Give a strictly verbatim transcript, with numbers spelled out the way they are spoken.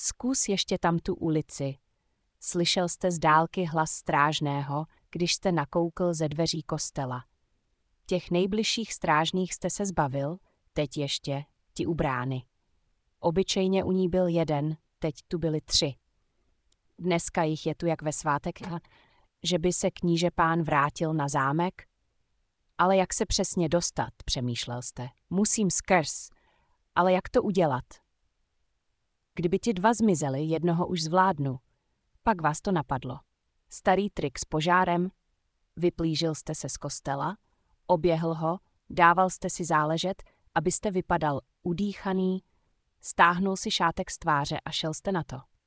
Zkus ještě tam tu ulici. Slyšel jste z dálky hlas strážného, když jste nakoukl ze dveří kostela. Těch nejbližších strážných jste se zbavil, teď ještě, ti u brány. Obyčejně u ní byl jeden, teď tu byli tři. Dneska jich je tu jak ve svátek, že by se kníže pán vrátil na zámek. Ale jak se přesně dostat, přemýšlel jste. Musím skrz, ale jak to udělat? Kdyby ti dva zmizeli, jednoho už zvládnu. Pak vás to napadlo. Starý trik s požárem, vyplížil jste se z kostela, oběhl ho, dával jste si záležet, abyste vypadal udýchaný, stáhnul si šátek z tváře a šel jste na to.